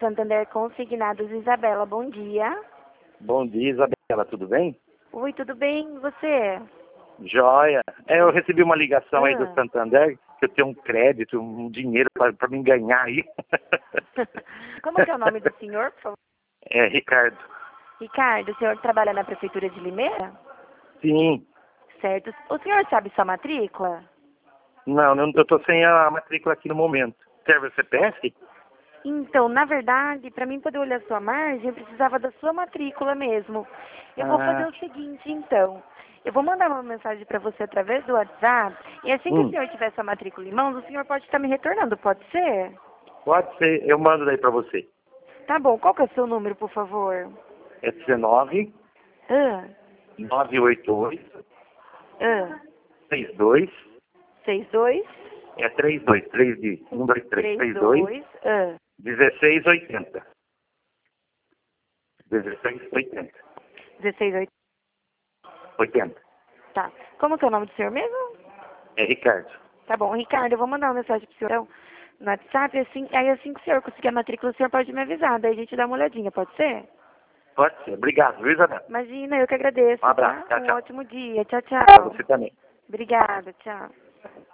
Santander Consignados, Isabela. Bom dia. Bom dia, Isabela, tudo bem? Oi, tudo bem? E você? Joia. Eu recebi uma ligação aí do Ah. Santander, que eu tenho um crédito, um dinheiro para mim ganhar aí. Como que é o nome do senhor, por favor? É, Ricardo. Ricardo, o senhor trabalha na Prefeitura de Limeira? Sim. Certo. O senhor sabe sua matrícula? Não, eu tô sem a matrícula aqui no momento. Serve o CPF? Então, na verdade, para mim poder olhar sua margem, eu precisava da sua matrícula mesmo. Eu vou fazer o seguinte, então. Eu vou mandar uma mensagem para você através do WhatsApp, e assim que o senhor tiver sua matrícula em mãos, o senhor pode estar me retornando, pode ser? Pode ser, eu mando daí para você. Tá bom, qual que é o seu número, por favor? É 19 Ah, 988 ah, 62 62, é 32, 3 de 1, 2, 3, 32 32, ah, 1680. 1680. 16, 8, 80. tá. Como que é o nome do senhor mesmo? É Ricardo. Tá bom, Ricardo, eu vou mandar uma mensagem pro senhor no WhatsApp, assim que o senhor conseguir a matrícula, o senhor pode me avisar, daí a gente dá uma olhadinha, pode ser? Pode ser. Obrigado, viu, Isabela? Imagina, eu que agradeço, Um abraço. tá? Tchau, Um tchau. ótimo dia, tchau, Para tchau. você também. Obrigada, tchau.